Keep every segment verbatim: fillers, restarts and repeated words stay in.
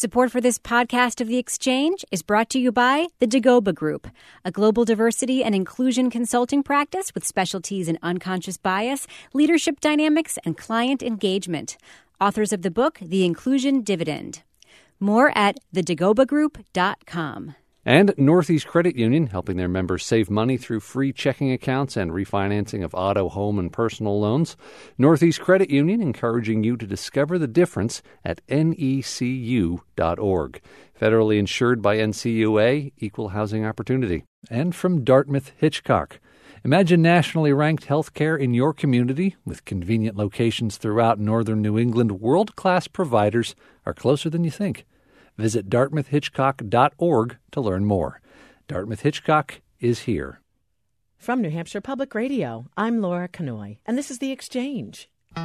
Support for this podcast of The Exchange is brought to you by the Dagoba Group, a global diversity and inclusion consulting practice with specialties in unconscious bias, leadership dynamics, and client engagement. Authors of the book, The Inclusion Dividend. More at the dagoba group dot com. And Northeast Credit Union, helping their members save money through free checking accounts and refinancing of auto, home, and personal loans. Northeast Credit Union encouraging you to discover the difference at N E C U dot org. Federally insured by N C U A, Equal Housing Opportunity. And from Dartmouth Hitchcock. Imagine nationally ranked healthcare in your community with convenient locations throughout northern New England. World-class providers are closer than you think. Visit Dartmouth Hitchcock dot org to learn more. Dartmouth Hitchcock is here. From New Hampshire Public Radio, I'm Laura Kanoy, and this is The Exchange.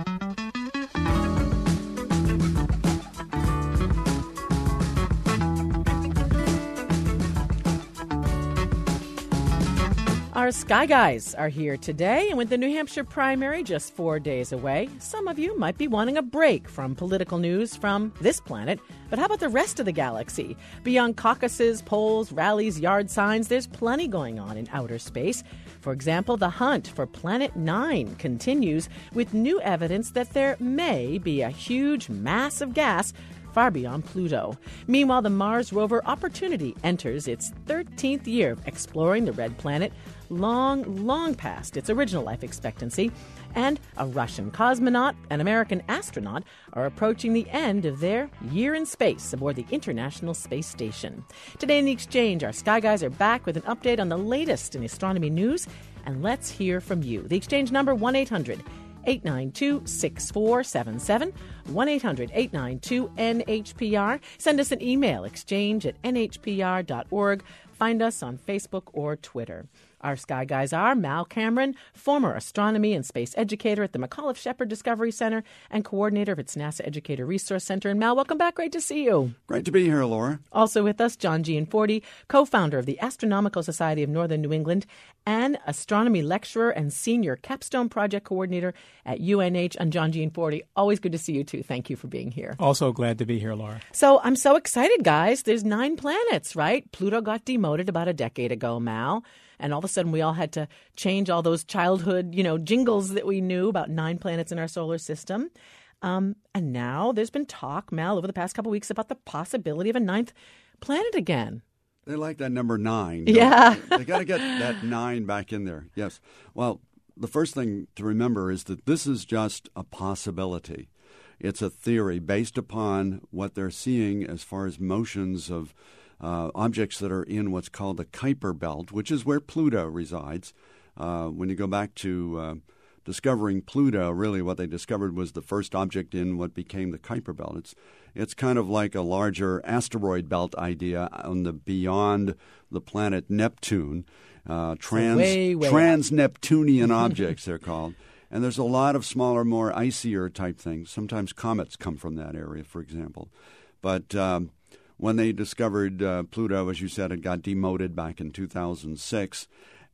Our Sky Guys are here today, and with the New Hampshire primary just four days away, some of you might be wanting a break from political news from this planet. But how about the rest of the galaxy? Beyond caucuses, polls, rallies, yard signs, there's plenty going on in outer space. For example, the hunt for Planet Nine continues with new evidence that there may be a huge mass of gas far beyond Pluto. Meanwhile, the Mars rover Opportunity enters its thirteenth year of exploring the red planet, long, long past its original life expectancy. And a Russian cosmonaut and American astronaut are approaching the end of their year in space aboard the International Space Station. Today in The Exchange, our Sky Guys are back with an update on the latest in astronomy news. And let's hear from you. The Exchange number, one eight hundred eight nine two six four seven seven, one eight hundred eight nine two N H P R. Send us an email, exchange at N H P R dot org. Find us on Facebook or Twitter. Our Sky Guys are Mal Cameron, former astronomy and space educator at the McAuliffe Shepard Discovery Center and coordinator of its NASA Educator Resource Center. And Mal, welcome back. Great to see you. Great to be here, Laura. Also with us, John Gianforte, co-founder of the Astronomical Society of Northern New England and astronomy lecturer and senior capstone project coordinator at U N H. And John Gianforte, always good to see you, too. Thank you for being here. Also glad to be here, Laura. So I'm so excited, guys. There's nine planets, right? Pluto got demoted about a decade ago, Mal. And all of a sudden, we all had to change all those childhood, you know, jingles that we knew about nine planets in our solar system. Um, and now there's been talk, Mal, over the past couple of weeks about the possibility of a ninth planet again. They like that number nine. Yeah. They, they got to get that nine back in there. Yes. Well, the first thing to remember is that this is just a possibility. It's a theory based upon what they're seeing as far as motions of Uh, objects that are in what's called the Kuiper Belt, which is where Pluto resides. Uh, when you go back to uh, discovering Pluto, really what they discovered was the first object in what became the Kuiper Belt. It's it's kind of like a larger asteroid belt idea on the beyond the planet Neptune. Uh, trans way, way trans-Neptunian objects, they're called. And there's a lot of smaller, more icier type things. Sometimes comets come from that area, for example. But um, when they discovered uh, Pluto, as you said, it got demoted back in two thousand six.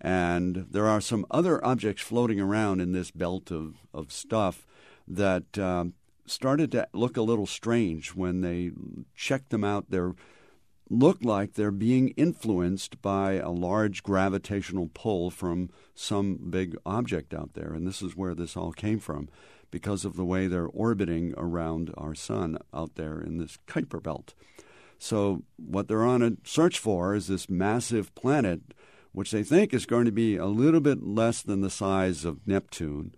And there are some other objects floating around in this belt of, of stuff that um, started to look a little strange when they checked them out. They look like they're being influenced by a large gravitational pull from some big object out there. And this is where this all came from, because of the way they're orbiting around our sun out there in this Kuiper Belt. So what they're on a search for is this massive planet, which they think is going to be a little bit less than the size of Neptune,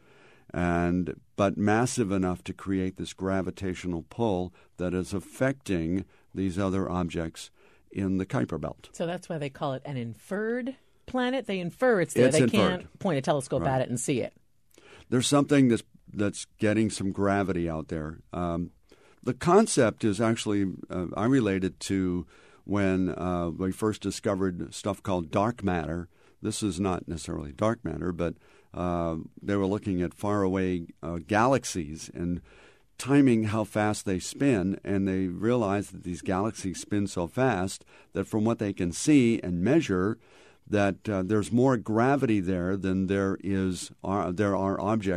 and but massive enough to create this gravitational pull that is affecting these other objects in the Kuiper Belt. So that's why they call it an inferred planet. They infer it's there. It's they inferred. Can't point a telescope Right. at it and see it. There's something that's that's getting some gravity out there. Um, The concept is actually, uh, I related to when uh, we first discovered stuff called dark matter. This is not necessarily dark matter, but uh, they were looking at faraway uh, galaxies and timing how fast they spin, and they realized that these galaxies spin so fast that from what they can see and measure, that uh, there's more gravity there than there is uh, there are objects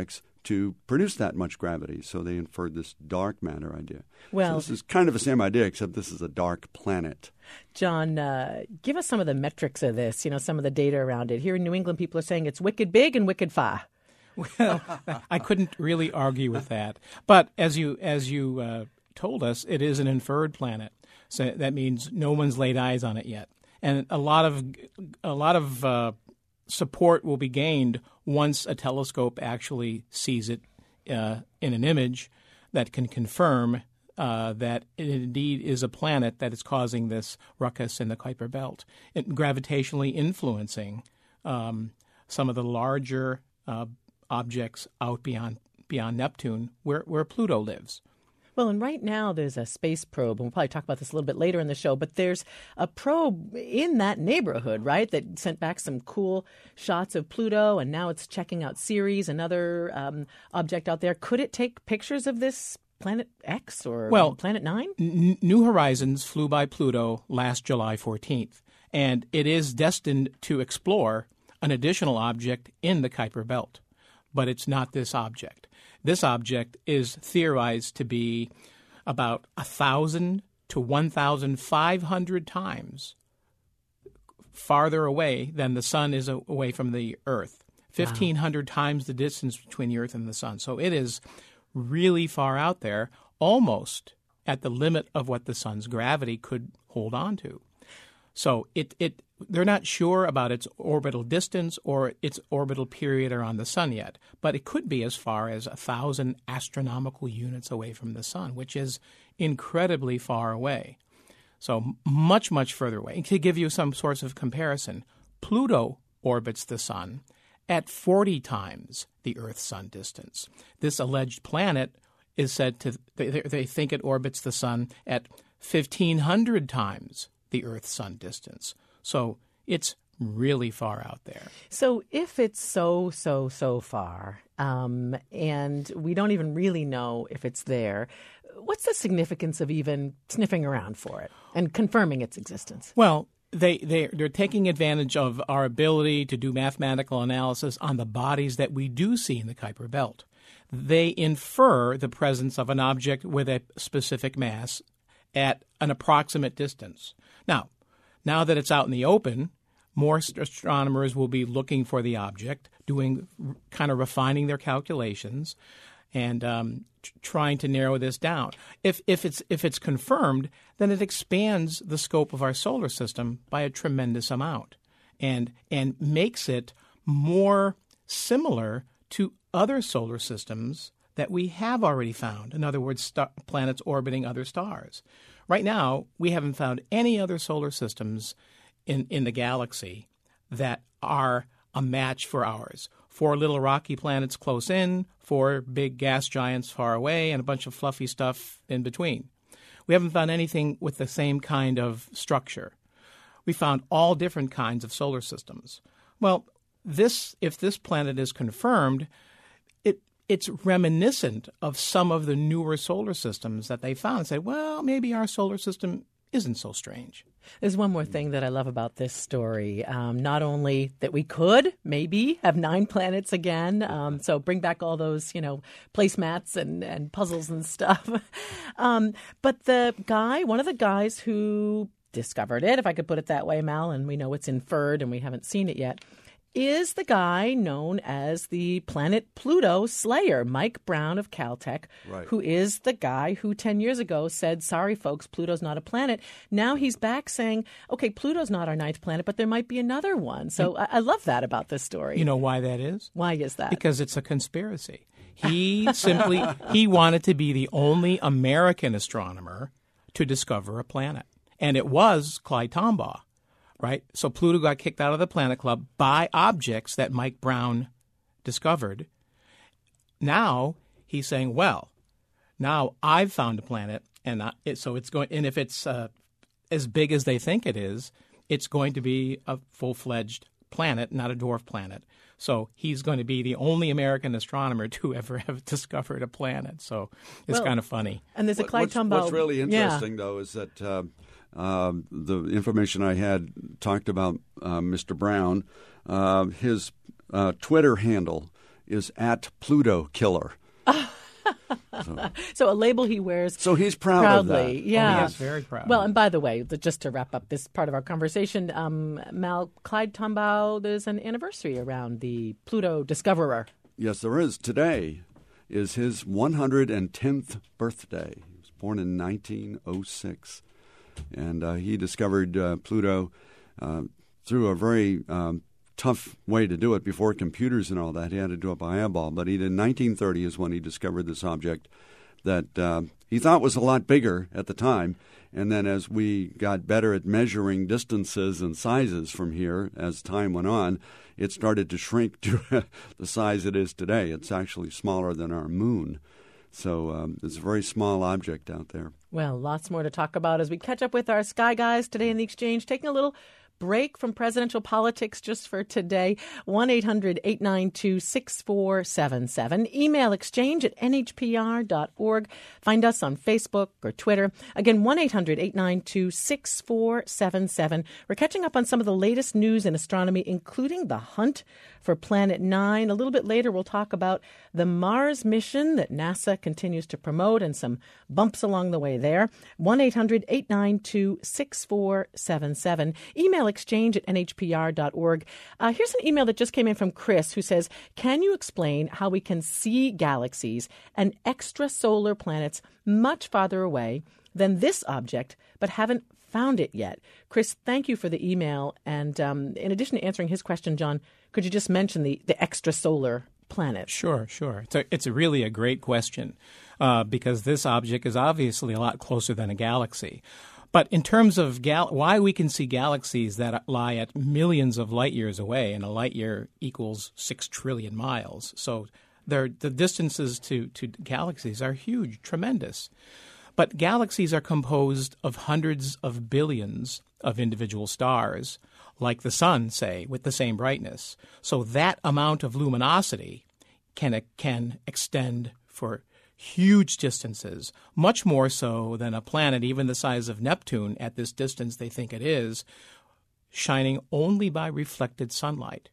to produce that much gravity. So they inferred this dark matter idea. Well, so this is kind of the same idea, except this is a dark planet. John, uh, give us some of the metrics of this, you know, some of the data around it. Here in New England, people are saying it's wicked big and wicked far. Well, I couldn't really argue with that. But as you as you uh, told us, it is an inferred planet. So that means no one's laid eyes on it yet. And a lot of a lot of uh, support will be gained once a telescope actually sees it uh, in an image that can confirm uh, that it indeed is a planet that is causing this ruckus in the Kuiper Belt, it, gravitationally influencing um, some of the larger uh, objects out beyond beyond Neptune, where, where Pluto lives. Well, and right now there's a space probe, and we'll probably talk about this a little bit later in the show, but there's a probe in that neighborhood, right, that sent back some cool shots of Pluto, and now it's checking out Ceres, another um, object out there. Could it take pictures of this Planet X or well, Planet Nine? N- New Horizons flew by Pluto last July fourteenth, and it is destined to explore an additional object in the Kuiper Belt. But it's not this object. This object is theorized to be about one thousand to one thousand five hundred times farther away than the sun is away from the Earth. fifteen hundred wow. times the distance between the Earth and the sun. So it is really far out there, almost at the limit of what the sun's gravity could hold on to. So it, it they're not sure about its orbital distance or its orbital period around the sun yet, but it could be as far as a thousand astronomical units away from the sun, which is incredibly far away. So much, much further away. And to give you some sorts of comparison, Pluto orbits the sun at forty times the Earth-Sun distance. This alleged planet is said to, they, they think it orbits the sun at fifteen hundred times the Earth-Sun distance. So it's really far out there. So if it's so, so, so far, um, and we don't even really know if it's there, what's the significance of even sniffing around for it and confirming its existence? Well, they, they, they're taking advantage of our ability to do mathematical analysis on the bodies that we do see in the Kuiper Belt. They infer the presence of an object with a specific mass at an approximate distance. Now, now that it's out in the open, more astronomers will be looking for the object, doing kind of refining their calculations, and um, t- trying to narrow this down. If if it's if it's confirmed, then it expands the scope of our solar system by a tremendous amount, and and makes it more similar to other solar systems that we have already found. In other words, star- planets orbiting other stars. Right now, we haven't found any other solar systems in, in the galaxy that are a match for ours. Four little rocky planets close in, four big gas giants far away, and a bunch of fluffy stuff in between. We haven't found anything with the same kind of structure. We found all different kinds of solar systems. Well, this if this planet is confirmed, it it's reminiscent of some of the newer solar systems that they found. Say, well, maybe our solar system isn't so strange. There's one more thing that I love about this story. Um, not only that we could maybe have nine planets again, um, so bring back all those, you know, placemats and, and puzzles and stuff. um, but the guy, one of the guys who discovered it, if I could put it that way, Mal, and we know it's inferred and we haven't seen it yet, is the guy known as the Planet Pluto Slayer, Mike Brown of Caltech, right. who is the guy who ten years ago said, sorry, folks, Pluto's not a planet. Now he's back saying, okay, Pluto's not our ninth planet, but there might be another one. So I, I love that about this story. You know why that is? Why is that? Because it's a conspiracy. He simply, he wanted to be the only American astronomer to discover a planet. And it was Clyde Tombaugh. Right? So Pluto got kicked out of the Planet Club by objects that Mike Brown discovered. Now he's saying, well, now I've found a planet, and I, it, so it's going. And if it's uh, as big as they think it is, it's going to be a full-fledged planet, not a dwarf planet. So he's going to be the only American astronomer to ever have discovered a planet. So it's well, kind of funny. And there's a Clyde what's, Tombaugh. What's really interesting, yeah. though, is that uh, uh, the information I had talked about uh, Mister Brown. Uh, his uh, Twitter handle is at Pluto Killer. So, so a label he wears so he's proud proudly. of that. Yeah, Oh, yes, very proud. Well, and by the way, th- just to wrap up this part of our conversation, um, Mal, Clyde Tombaugh, there's an anniversary around the Pluto discoverer. Yes, there is. Today is his one hundred tenth birthday. He was born in nineteen oh six, and uh, he discovered uh, Pluto uh, through a very um, tough way to do it before computers and all that. He had to do it by eyeball. But he did, in nineteen thirty is when he discovered this object that uh, he thought was a lot bigger at the time. And then as we got better at measuring distances and sizes from here as time went on, it started to shrink to the size it is today. It's actually smaller than our moon. So um, it's a very small object out there. Well, lots more to talk about as we catch up with our Sky Guys today in the Exchange, taking a little break from presidential politics just for today. one eight hundred eight nine two six four seven seven. Email exchange at n h p r dot org. Find us on Facebook or Twitter. Again, one eight hundred eight nine two six four seven seven. We're catching up on some of the latest news in astronomy, including the hunt for Planet Nine. A little bit later, we'll talk about the Mars mission that NASA continues to promote and some bumps along the way there. one eight hundred eight nine two six four seven seven. Email exchange at n h p r dot org. Uh, here's an email that just came in from Chris, who says, can you explain how we can see galaxies and extrasolar planets much farther away than this object, but haven't found it yet? Chris, thank you for the email. And um, in addition to answering his question, John, could you just mention the, the extrasolar planets? Sure, sure. It's a, it's a really a great question uh, because this object is obviously a lot closer than a galaxy. But in terms of gal- why we can see galaxies that lie at millions of light years away, and a light year equals six trillion miles. So the distances to, to galaxies are huge, tremendous. But galaxies are composed of hundreds of billions of individual stars, like the sun, say, with the same brightness. So that amount of luminosity can can extend for huge distances, much more so than a planet even the size of Neptune at this distance they think it is, shining only by reflected sunlight.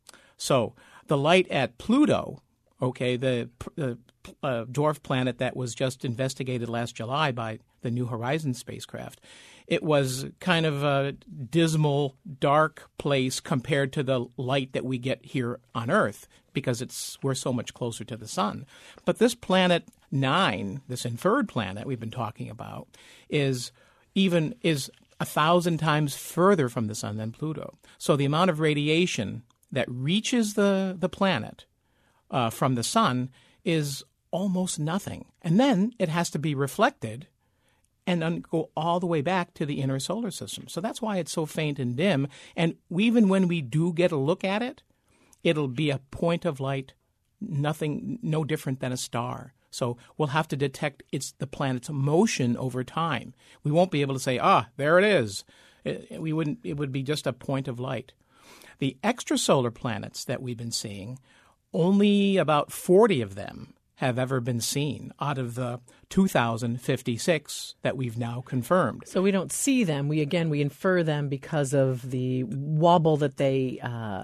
So the light at Pluto, okay, the uh, uh, dwarf planet that was just investigated last July by the New Horizons spacecraft, it was kind of a dismal, dark place compared to the light that we get here on Earth because it's we're so much closer to the sun. But this planet nine, this inferred planet we've been talking about, is even is a thousand times further from the sun than Pluto. So the amount of radiation that reaches the, the planet uh, from the sun is almost nothing. And then it has to be reflected and then go all the way back to the inner solar system. So that's why it's so faint and dim. And even when we do get a look at it, it'll be a point of light, nothing, no different than a star. So we'll have to detect it's the planet's motion over time. We won't be able to say, ah, there it is. It, we wouldn't. It would be just a point of light. The extrasolar planets that we've been seeing, only about forty of them have ever been seen out of the two thousand fifty-six that we've now confirmed. So we don't see them. We, again, we infer them because of the wobble that they uh,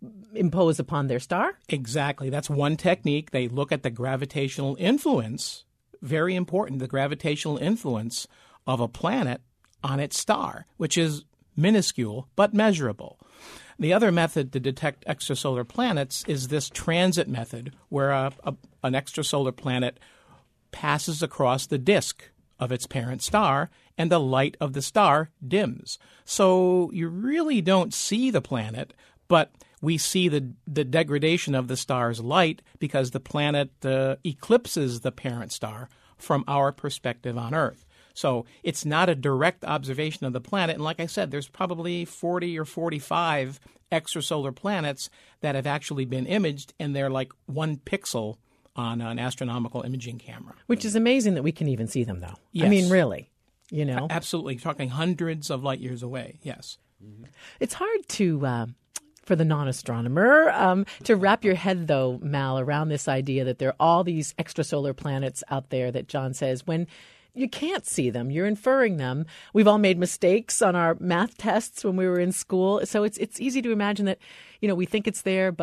impose upon their star? Exactly. That's one technique. They look at the gravitational influence, very important, the gravitational influence of a planet on its star, which is minuscule but measurable. The other method to detect extrasolar planets is this transit method, where a, a, an extrasolar planet passes across the disk of its parent star and the light of the star dims. So you really don't see the planet, but we see the, the degradation of the star's light because the planet uh, eclipses the parent star from our perspective on Earth. So it's not a direct observation of the planet. And like I said, there's probably forty or forty-five extrasolar planets that have actually been imaged, and they're like one pixel on an astronomical imaging camera. Which is amazing that we can even see them, though. Yes. I mean, really, you know? Absolutely. You're talking hundreds of light years away, yes. Mm-hmm. It's hard to... Uh, for the non-astronomer, um, to wrap your head, though, Mal, around this idea that there are all these extrasolar planets out there that John says, when you can't see them, you're inferring them. We've all made mistakes on our math tests when we were in school. So it's it's easy to imagine that, you know, we think it's there, but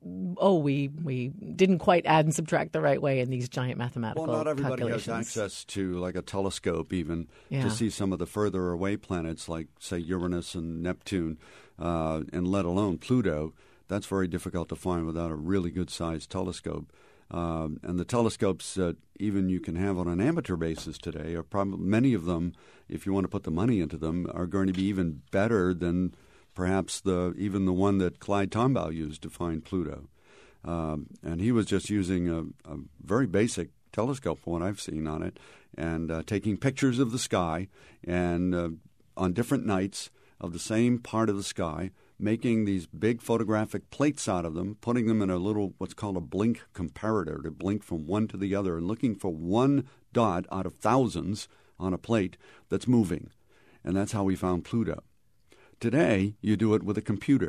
oh, we we didn't quite add and subtract the right way in these giant mathematical Well, not everybody has calculations. access to like a telescope even Yeah. to see some of the further away planets like, say, Uranus and Neptune, uh, and let alone Pluto. That's very difficult to find without a really good-sized telescope. Um, and the telescopes that even you can have on an amateur basis today are probably, many of them, if you want to put the money into them, are going to be even better than perhaps the even the one that Clyde Tombaugh used to find Pluto. Um, and he was just using a, a very basic telescope, from what I've seen on it, and uh, taking pictures of the sky and uh, on different nights of the same part of the sky, making these big photographic plates out of them, putting them in a little what's called a blink comparator to blink from one to the other and looking for one dot out of thousands on a plate that's moving. And that's how we found Pluto. Today, you do it with a computer.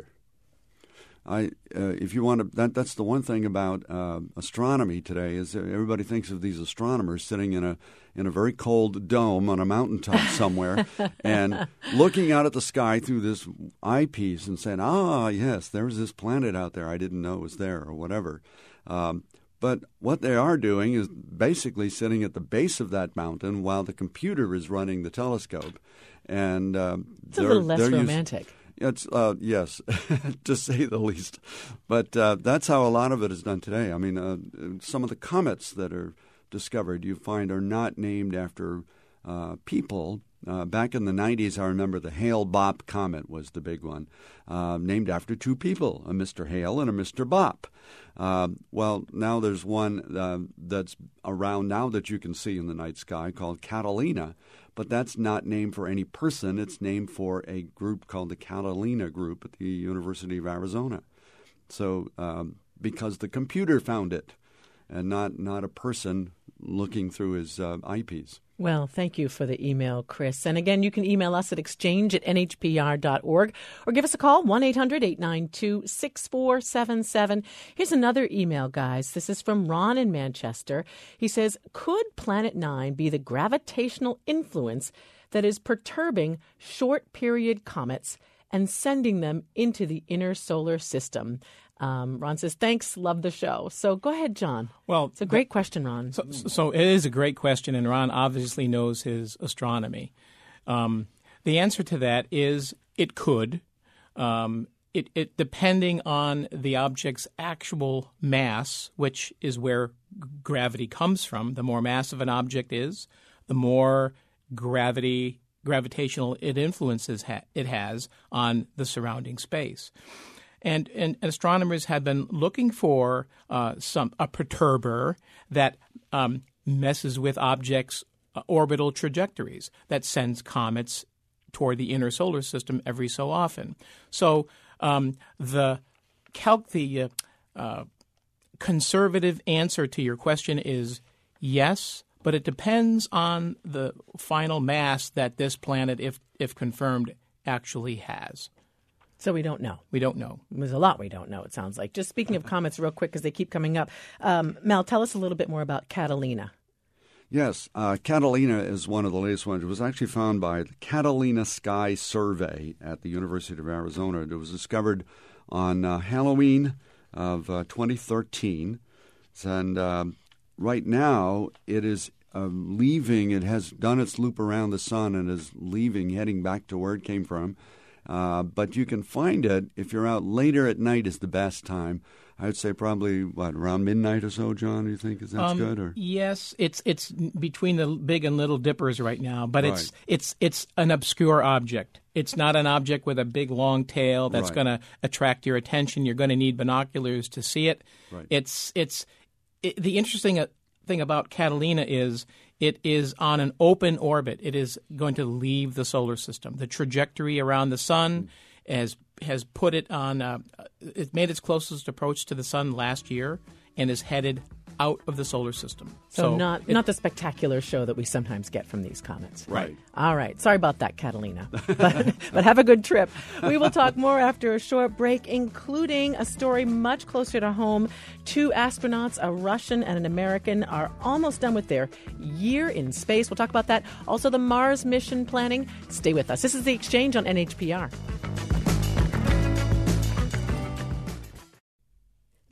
I, uh, if you want to, that, that's the one thing about uh, astronomy today is that everybody thinks of these astronomers sitting in a in a very cold dome on a mountaintop somewhere and looking out at the sky through this eyepiece and saying, "Ah, yes, there's this planet out there. I didn't know it was there," or whatever. Um, but what they are doing is basically sitting at the base of that mountain while the computer is running the telescope, and uh, it's a little less romantic. Using, It's uh, yes, to say the least. But uh, that's how a lot of it is done today. I mean, uh, some of the comets that are discovered, you find, are not named after uh, people. Uh, back in the nineties, I remember the Hale-Bopp comet was the big one, uh, named after two people, a Mister Hale and a Mister Bopp. Uh, well, now there's one uh, that's around now that you can see in the night sky called Catalina. But that's not named for any person. It's named for a group called the Catalina Group at the University of Arizona. So um, because the computer found it and not, not a person looking through his uh, eyepiece. Well, thank you for the email, Chris. And again, you can email us at exchange at n h p r dot org or give us a call, one eight hundred eight nine two six four seven seven. Here's another email, guys. This is from Ron in Manchester. He says, could Planet Nine be the gravitational influence that is perturbing short-period comets and sending them into the inner solar system? Um, Ron says, thanks, love the show. So go ahead, John. Well, it's a great question, Ron. So, so it is a great question, and Ron obviously knows his astronomy. Um, the answer to that is it could. Um, it, it depending on the object's actual mass, which is where gravity comes from. The more massive an object is, the more gravity, gravitational it influences ha- it has on the surrounding space. And, and astronomers have been looking for uh, some a perturber that um, messes with objects' uh, orbital trajectories, that sends comets toward the inner solar system every so often. So um, the calc the uh, uh, conservative answer to your question is yes, but it depends on the final mass that this planet, if if confirmed, actually has. So we don't know. We don't know. There's a lot we don't know, it sounds like. Just speaking of comets real quick because they keep coming up. Um, Mel, tell us a little bit more about Catalina. Yes, uh, Catalina is one of the latest ones. It was actually found by the Catalina Sky Survey at the University of Arizona. It was discovered on uh, Halloween of uh, twenty thirteen. And uh, right now it is uh, leaving. It has done its loop around the sun and is leaving, heading back to where it came from. Uh, but you can find it if you're out later at night is the best time. I would say probably, what, around midnight or so, John, do you think is that's um, good? Or Yes, it's it's between the big and little dippers right now, but right. it's it's it's an obscure object. It's not an object with a big long tail that's right. going to attract your attention. You're going to need binoculars to see it. Right. It's it's it, the interesting thing about Catalina is it is on an open orbit. It is going to leave the solar system. The trajectory around the sun mm. has has put it on. Uh, it made its closest approach to the sun last year and is headed out of the solar system. So, so not it, not the spectacular show that we sometimes get from these comets. Right. All right. Sorry about that, Catalina. but, but have a good trip. We will talk more after a short break, including a story much closer to home. Two astronauts, a Russian and an American, are almost done with their year in space. We'll talk about that. Also, the Mars mission planning. Stay with us. This is The Exchange on N H P R.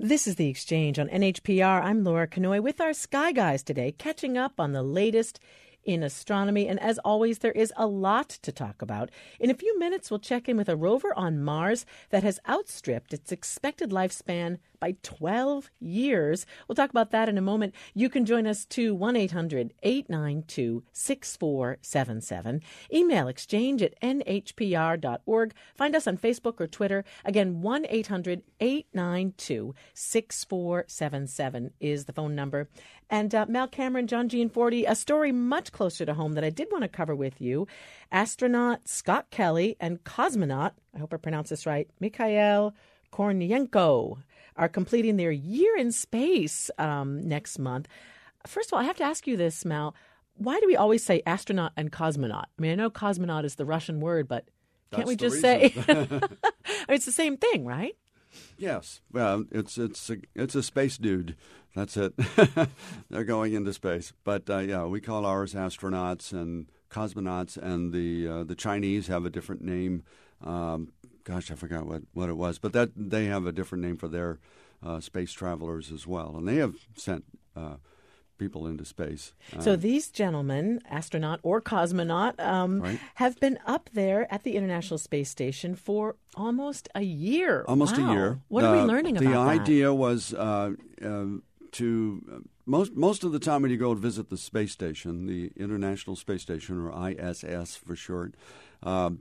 This is The Exchange on N H P R. I'm Laura Kanoy with our Sky Guys today, catching up on the latest in astronomy. And as always, there is a lot to talk about. In a few minutes, we'll check in with a rover on Mars that has outstripped its expected lifespan by twelve years. We'll talk about that in a moment. You can join us too, one eight hundred eight nine two six four seven seven. Email exchange at n h p r dot org. Find us on Facebook or Twitter. Again, one eight hundred eight nine two six four seven seven is the phone number. And uh, Mal Cameron, John Gianforte, a story much closer to home that I did want to cover with you. Astronaut Scott Kelly and cosmonaut, I hope I pronounced this right, Mikhail Kornienko are completing their year in space um, next month. First of all, I have to ask you this, Mal. Why do we always say astronaut and cosmonaut? I mean, I know cosmonaut is the Russian word, but can't That's we the just reason. say I mean, it's the same thing, right? Yes. Well, it's it's a, it's a space dude. That's it. They're going into space. But, uh, yeah, we call ours astronauts and cosmonauts, and the uh, the Chinese have a different name. Um, gosh, I forgot what, what it was. But that they have a different name for their uh, space travelers as well. And they have sent uh, people into space. So Um, these gentlemen, astronaut or cosmonaut, um, Right. have been up there at the International Space Station for almost a year. Almost Wow. a year. What are we Uh, learning the about that? idea was uh, uh, to uh, most most of the time when you go and visit the space station, the International Space Station, or I S S for short, um,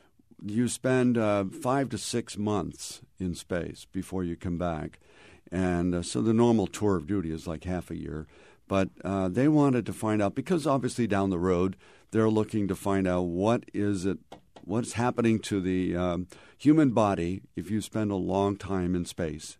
you spend uh, five to six months in space before you come back, and uh, so the normal tour of duty is like half a year. But uh, they wanted to find out, because obviously down the road they're looking to find out what is it, what's happening to the um, human body if you spend a long time in space.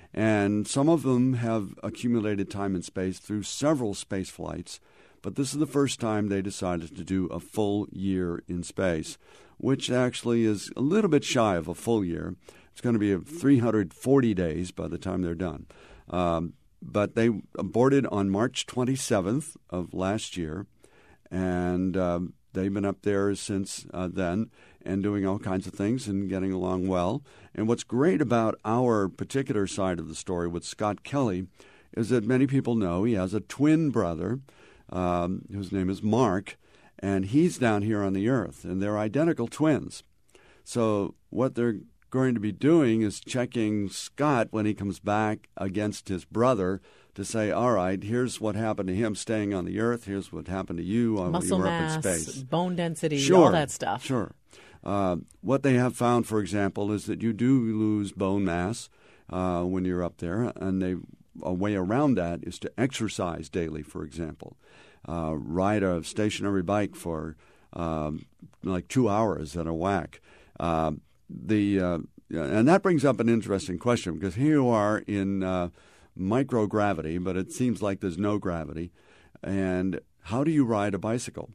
And some of them have accumulated time in space through several space flights, but this is the first time they decided to do a full year in space, which actually is a little bit shy of a full year. It's going to be three hundred forty days by the time they're done. Um, but they boarded on March twenty-seventh of last year, and um, they've been up there since uh, then and doing all kinds of things and getting along well. And what's great about our particular side of the story with Scott Kelly is that many people know he has a twin brother um, whose name is Mark, and he's down here on the Earth, and they're identical twins. So what they're going to be doing is checking Scott when he comes back against his brother to say, all right, here's what happened to him staying on the Earth. Here's what happened to you while Muscle you were mass, up in space. bone density, Sure, all that stuff. Sure. Uh, what they have found, for example, is that you do lose bone mass uh, when you're up there, and they, a way around that is to exercise daily, for example. Uh, ride a stationary bike for um, like two hours at a whack. Uh, the uh, and that brings up an interesting question, because here you are in uh, microgravity, but it seems like there's no gravity. And how do you ride a bicycle?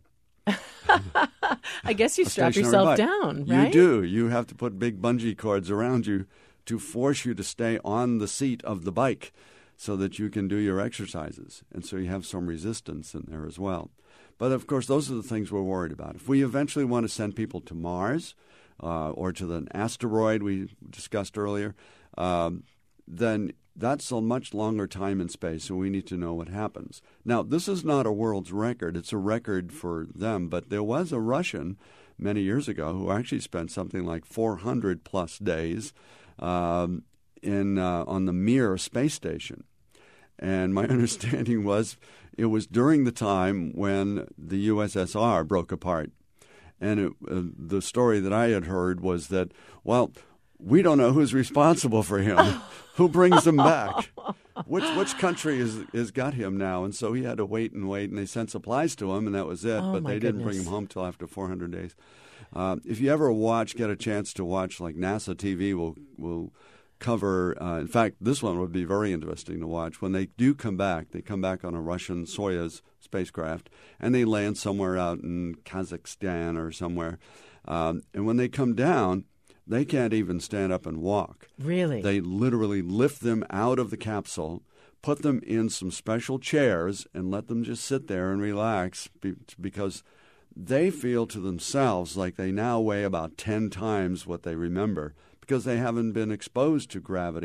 I guess you A strap stationary yourself bike. down, right? You do. You have to put big bungee cords around you to force you to stay on the seat of the bike so that you can do your exercises. And so you have some resistance in there as well. But, of course, those are the things we're worried about. If we eventually want to send people to Mars uh, or to the asteroid we discussed earlier, um, then that's a much longer time in space, so we need to know what happens. Now, this is not a world's record. It's a record for them, but there was a Russian many years ago who actually spent something like four hundred plus days um, in uh, on the Mir space station. And my understanding was it was during the time when the U S S R broke apart. And it, uh, the story that I had heard was that, well, we don't know who's responsible for him. Who brings him back? Which which country is has got him now? And so he had to wait and wait, and they sent supplies to him, and that was it. Oh, but my they didn't bring goodness. him home till after four hundred days. Uh, if you ever watch, get a chance to watch, like NASA T V will will cover. Uh, in fact, this one would be very interesting to watch. When they do come back, they come back on a Russian Soyuz spacecraft, and they land somewhere out in Kazakhstan or somewhere. Um, and when they come down, they can't even stand up and walk. Really? They literally lift them out of the capsule, put them in some special chairs, and let them just sit there and relax be- because they feel to themselves like they now weigh about ten times what they remember because they haven't been exposed to gravity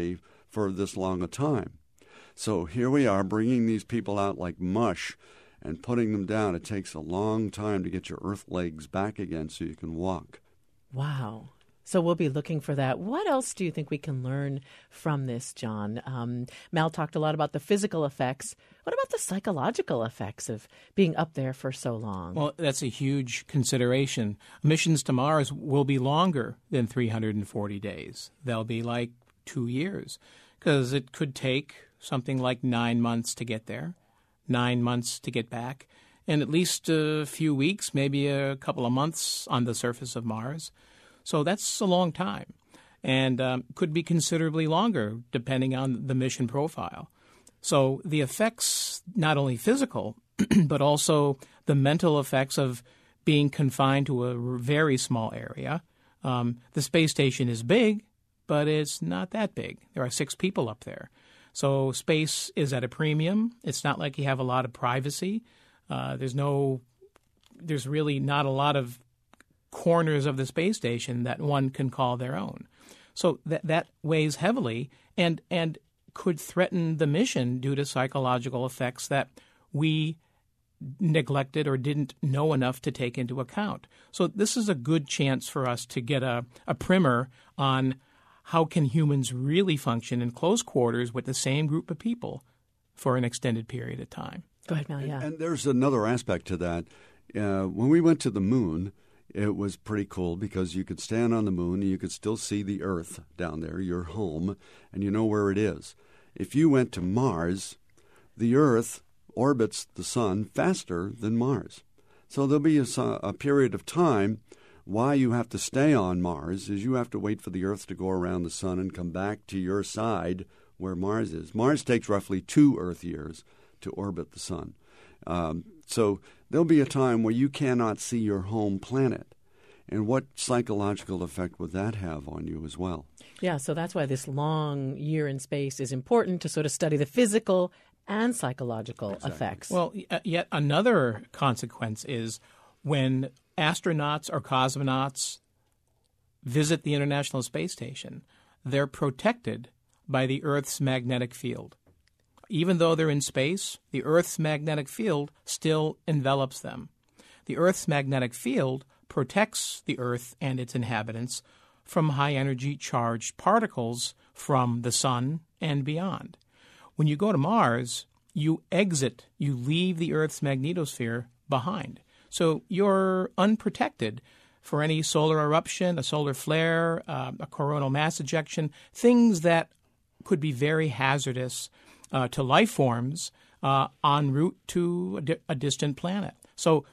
for this long a time. So here we are bringing these people out like mush and putting them down. It takes a long time to get your earth legs back again so you can walk. Wow. So we'll be looking for that. What else do you think we can learn from this, John? Um, Mal talked a lot about the physical effects. What about the psychological effects of being up there for so long? Well, that's a huge consideration. Missions to Mars will be longer than three hundred forty days. They'll be like two years because it could take something like nine months to get there, nine months to get back, and at least a few weeks, maybe a couple of months on the surface of Mars. So that's a long time, and um, could be considerably longer depending on the mission profile. So the effects, not only physical, but also the mental effects of being confined to a very small area. Um, the space station is big, but it's not that big. There are six people up there. So space is at a premium. It's not like you have a lot of privacy. Uh, there's no, there's really not a lot of corners of the space station that one can call their own. So that that weighs heavily and and could threaten the mission due to psychological effects that we neglected or didn't know enough to take into account. So this is a good chance for us to get a, a primer on how can humans really function in close quarters with the same group of people for an extended period of time. Go ahead, Mel. Yeah. And, and there's another aspect to that. Uh, when we went to the moon, it was pretty cool because you could stand on the moon and you could still see the Earth down there, your home, and you know where it is. If you went to Mars, the Earth orbits the sun faster than Mars. So there'll be a, a period of time why you have to stay on Mars is you have to wait for the Earth to go around the sun and come back to your side where Mars is. Mars takes roughly two Earth years to orbit the sun. Um, so there'll be a time where you cannot see your home planet. And what psychological effect would that have on you as well? Yeah, so that's why this long year in space is important to sort of study the physical and psychological exactly. effects. Well, yet another consequence is when astronauts or cosmonauts visit the International Space Station, they're protected by the Earth's magnetic field. Even though they're in space, the Earth's magnetic field still envelops them. The Earth's magnetic field protects the Earth and its inhabitants from high-energy charged particles from the sun and beyond. When you go to Mars, you exit, you leave the Earth's magnetosphere behind. So you're unprotected for any solar eruption, a solar flare, uh, a coronal mass ejection, things that could be very hazardous Uh, to life forms uh, en route to a, di- a distant planet. So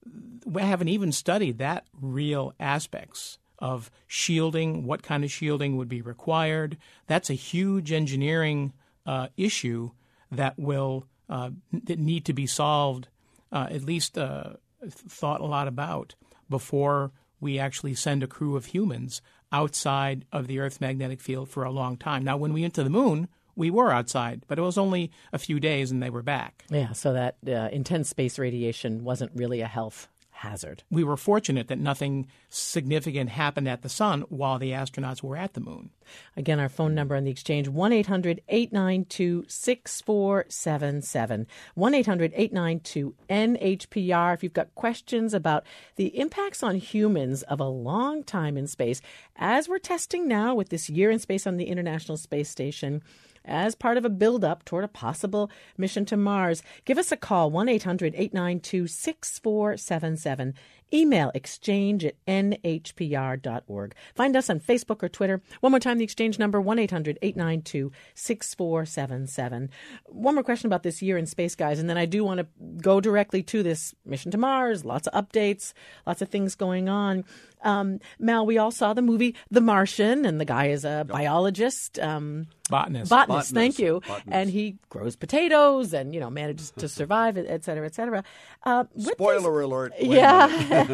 we haven't even studied that real aspects of shielding, what kind of shielding would be required. That's a huge engineering uh, issue that will uh, that need to be solved, uh, at least uh, thought a lot about before we actually send a crew of humans outside of the Earth's magnetic field for a long time. Now, when we went to the moon, we were outside, but it was only a few days and they were back. Yeah, so that uh, intense space radiation wasn't really a health hazard. We were fortunate that nothing significant happened at the sun while the astronauts were at the moon. Again, our phone number on the exchange, one eight hundred eight nine two six four seven seven, one eight hundred eight nine two N H P R. If you've got questions about the impacts on humans of a long time in space, as we're testing now with this year in space on the International Space Station, as part of a build-up toward a possible mission to Mars, give us a call, one eight hundred eight nine two six four seven seven. Email exchange at N H P R dot org. Find us on Facebook or Twitter. One more time, the exchange number, one eight hundred eight nine two six four seven seven. One more question about this year in space, guys, and then I do want to go directly to this mission to Mars, lots of updates, lots of things going on. Um, Mal, we all saw the movie The Martian, and the guy is a biologist. Um, botanist. botanist. Botanist. Thank you. Botanist. And he grows potatoes and, you know, manages to survive, et cetera, et cetera. Uh, with Spoiler these, alert. Yeah.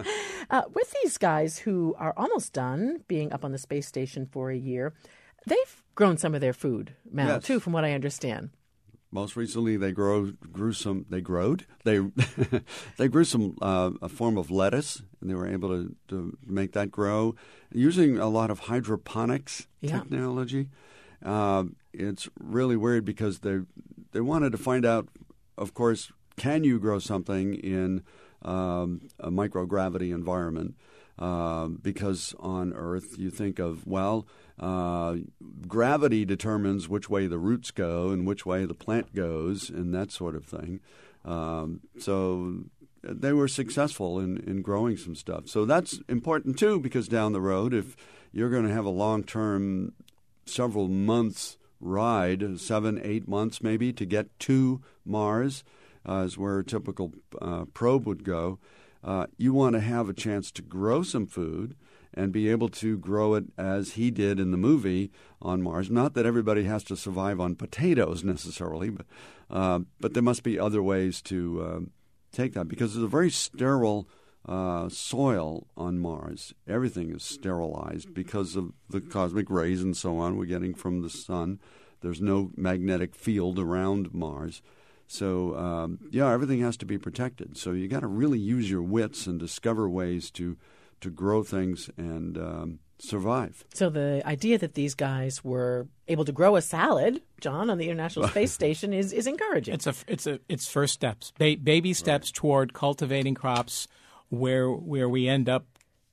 uh, with these guys who are almost done being up on the space station for a year, they've grown some of their food, Mal, Yes. too, from what I understand. Most recently, they grow grew some. They growed. They they grew some uh, a form of lettuce, and they were able to, to make that grow using a lot of hydroponics Yeah. technology. uh, it's really weird because they they wanted to find out, of course, can you grow something in um, a microgravity environment? Uh, because on Earth you think of, well, uh, gravity determines which way the roots go and which way the plant goes and that sort of thing. Um, so they were successful in, in growing some stuff. So that's important, too, because down the road, if you're going to have a long-term, several months ride, seven, eight months maybe, to get to Mars, uh, is where a typical uh, probe would go, Uh, you want to have a chance to grow some food and be able to grow it as he did in the movie on Mars. Not that everybody has to survive on potatoes necessarily, but uh, but there must be other ways to uh, take that because it's a very sterile uh, soil on Mars. Everything is sterilized because of the cosmic rays and so on we're getting from the sun. There's no magnetic field around Mars. So, um, yeah, everything has to be protected. So you got to really use your wits and discover ways to to grow things and um, survive. So the idea that these guys were able to grow a salad, John, on the International Space Station is, is encouraging. It's a it's a it's first steps, ba- baby steps right. toward cultivating crops where where we end up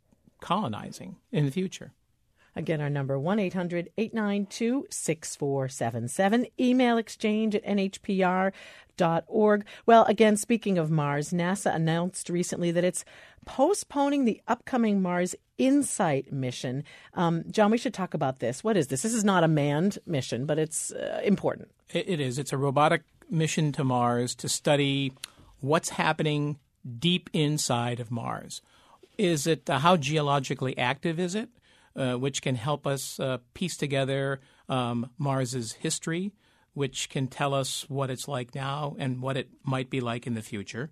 colonizing in the future. Again, our number, one eight hundred eight nine two six four seven seven. Email exchange at n h p r dot org. Well, again, speaking of Mars, NASA announced recently that it's postponing the upcoming Mars InSight mission. Um, John, we should talk about this. What is this? This is not a manned mission, but it's uh, important. It, it is. It's a robotic mission to Mars to study what's happening deep inside of Mars. Is it uh, how geologically active is it? Uh, which can help us uh, piece together um, Mars's history, which can tell us what it's like now and what it might be like in the future.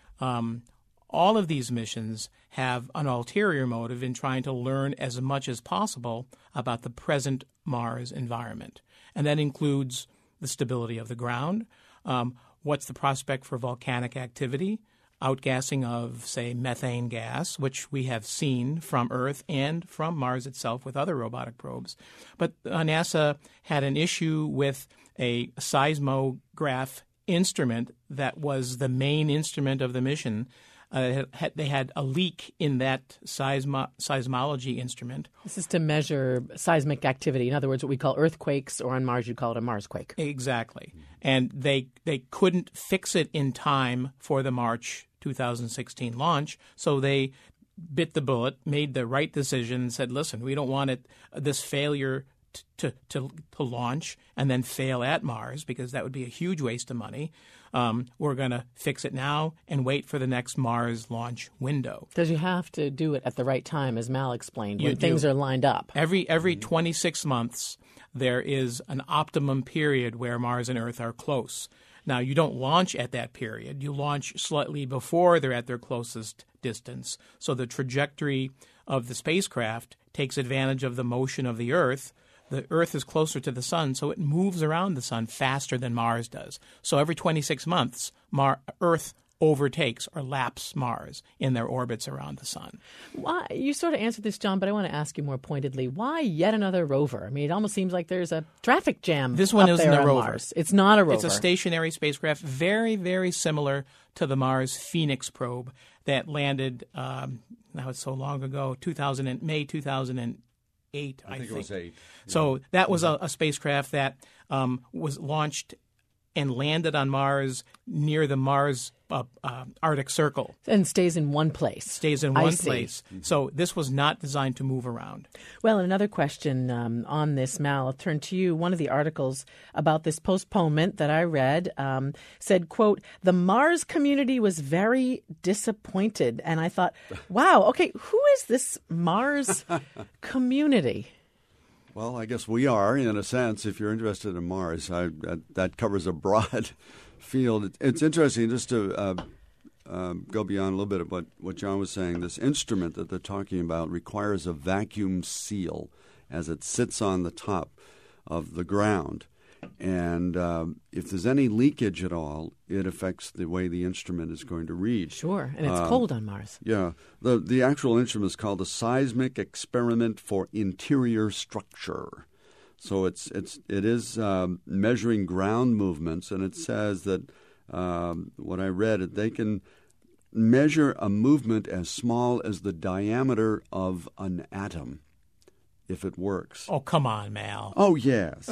Um, all of these missions have an ulterior motive in trying to learn as much as possible about the present Mars environment. And that includes the stability of the ground, um, what's the prospect for volcanic activity, outgassing of, say, methane gas, which we have seen from Earth and from Mars itself with other robotic probes. But uh, NASA had an issue with a seismograph instrument that was the main instrument of the mission. Uh, had, they had a leak in that seismo- seismology instrument. This is to measure seismic activity. In other words, what we call earthquakes, or on Mars you'd call it a Marsquake. Exactly. And they they couldn't fix it in time for the March two thousand sixteen launch, so they bit the bullet, made the right decision, and said, listen, we don't want it this failure t- to, to, to launch and then fail at Mars, because that would be a huge waste of money. Um, we're going to fix it now and wait for the next Mars launch window. Because you have to do it at the right time, as Mal explained, when You things do. are lined up. Every every twenty-six months, there is an optimum period where Mars and Earth are close. Now, you don't launch at that period. You launch slightly before they're at their closest distance. So the trajectory of the spacecraft takes advantage of the motion of the Earth. The Earth is closer to the sun, so it moves around the sun faster than Mars does. So every twenty-six months, Mar- Earth overtakes or laps Mars in their orbits around the sun. Why? You sort of answered this, John, but I want to ask you more pointedly. Why yet another rover? I mean, it almost seems like there's a traffic jam. This one up isn't there a on rover. Mars. It's not a rover. It's a stationary spacecraft, very, very similar to the Mars Phoenix probe that landed, um, now it's so long ago, two thousand, May two thousand eight, I, I think, think. it was eight. So that was a, a spacecraft that um, was launched and landed on Mars near the Mars uh, uh, Arctic Circle. And stays in one place. Stays in I one see. place. So this was not designed to move around. Well, another question um, on this, Mal, I'll turn to you. One of the articles about this postponement that I read um, said, quote, the Mars community was very disappointed. And I thought, wow, okay, who is this Mars community? Well, I guess we are, in a sense, if you're interested in Mars. I, that, that covers a broad field. It, it's interesting, just to uh, uh, go beyond a little bit of what, what John was saying. This instrument that they're talking about requires a vacuum seal as it sits on the top of the ground. And um, if there's any leakage at all, it affects the way the instrument is going to read. Sure, and it's Um, cold on Mars. Yeah. The the actual instrument is called the Seismic Experiment for Interior Structure. So it's it's it is um, measuring ground movements, and it says that um, what I read, they can measure a movement as small as the diameter of an atom, if it works. Oh, come on, Mal. Oh, yes.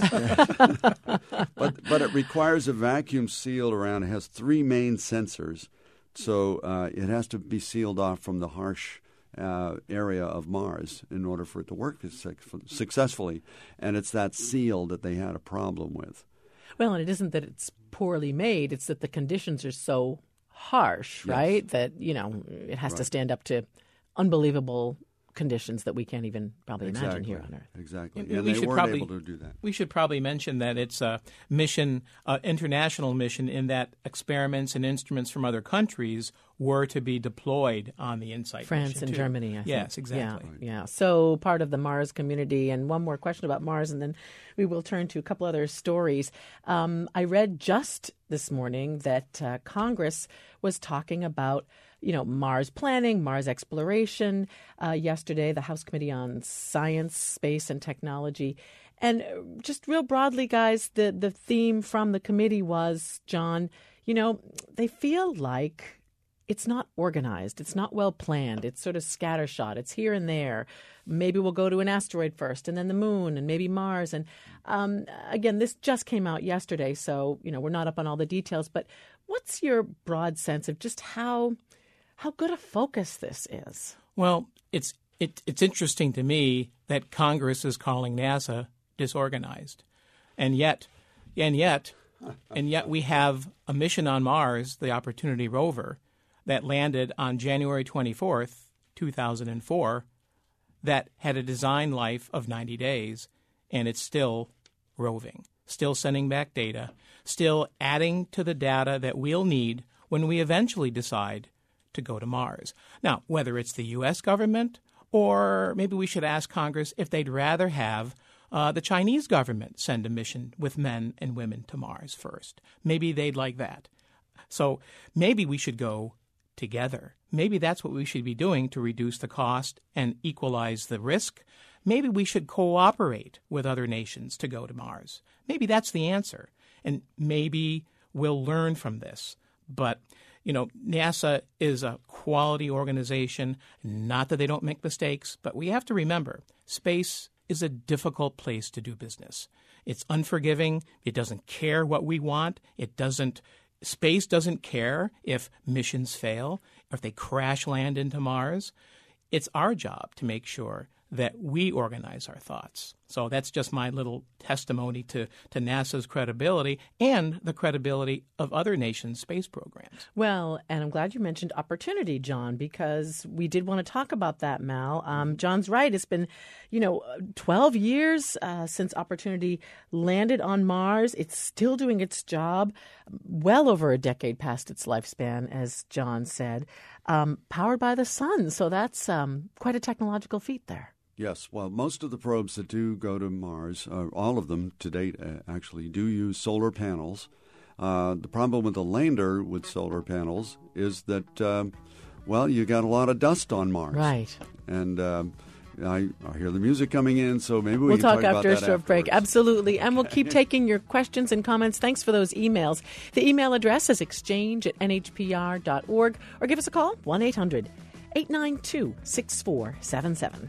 but but it requires a vacuum seal around. It has three main sensors, so uh, it has to be sealed off from the harsh uh, area of Mars in order for it to work successfully. And it's that seal that they had a problem with. Well, and it isn't that it's poorly made. It's that the conditions are so harsh, Yes. right? That, you know, it has Right. to stand up to unbelievable conditions that we can't even probably imagine Exactly. here on Earth. Exactly. We And they should weren't probably- able to do that. We should probably mention that it's a mission, uh, international mission, in that experiments and instruments from other countries were to be deployed on the InSight France mission, and too. Germany, I think. Yes, exactly. Yeah, yeah. So part of the Mars community. And one more question about Mars, and then we will turn to a couple other stories. Um, I read just this morning that uh, Congress was talking about, you know, Mars planning, Mars exploration. Uh, yesterday, the House Committee on Science, Space, and Technology. And uh, just real broadly, guys, the, the theme from the committee was, John, you know, they feel like it's not organized. It's not well planned. It's sort of scattershot. It's here and there. Maybe we'll go to an asteroid first and then the moon and maybe Mars. And um, again, this just came out yesterday, so, you know, we're not up on all the details. But what's your broad sense of just how how good a focus this is? Well, it's it, it's interesting to me that Congress is calling NASA disorganized, and yet, and yet, and yet we have a mission on Mars, the Opportunity rover, that landed on January twenty-fourth, two thousand four, that had a design life of ninety days, and it's still roving, still sending back data, still adding to the data that we'll need when we eventually decide to go to Mars. Now, whether it's the U S government, or maybe we should ask Congress if they'd rather have uh, the Chinese government send a mission with men and women to Mars first. Maybe they'd like that. So maybe we should go together. Maybe that's what we should be doing to reduce the cost and equalize the risk. Maybe we should cooperate with other nations to go to Mars. Maybe that's the answer. And maybe we'll learn from this. But, you know, NASA is a quality organization. Not that they don't make mistakes, but we have to remember space is a difficult place to do business. It's unforgiving. It doesn't care what we want. It doesn't Space doesn't care if missions fail or if they crash land into Mars. It's our job to make sure that we organize our thoughts. So that's just my little testimony to, to NASA's credibility and the credibility of other nations' space programs. Well, and I'm glad you mentioned Opportunity, John, because we did want to talk about that, Mal. Um, John's right. It's been, you know, twelve years uh, since Opportunity landed on Mars. It's still doing its job, well over a decade past its lifespan, as John said, um, powered by the sun. So that's um, quite a technological feat there. Yes, well, most of the probes that do go to Mars, uh, all of them to date uh, actually, do use solar panels. Uh, the problem with the lander with solar panels is that, um, well, you got a lot of dust on Mars. Right. And um, I, I hear the music coming in, so maybe we we'll can talk, talk about after a that short break. afterwards. Absolutely. And we'll keep taking your questions and comments. Thanks for those emails. The email address is exchange at n h p r dot org, or give us a call, one eight hundred eight nine two six four seven seven.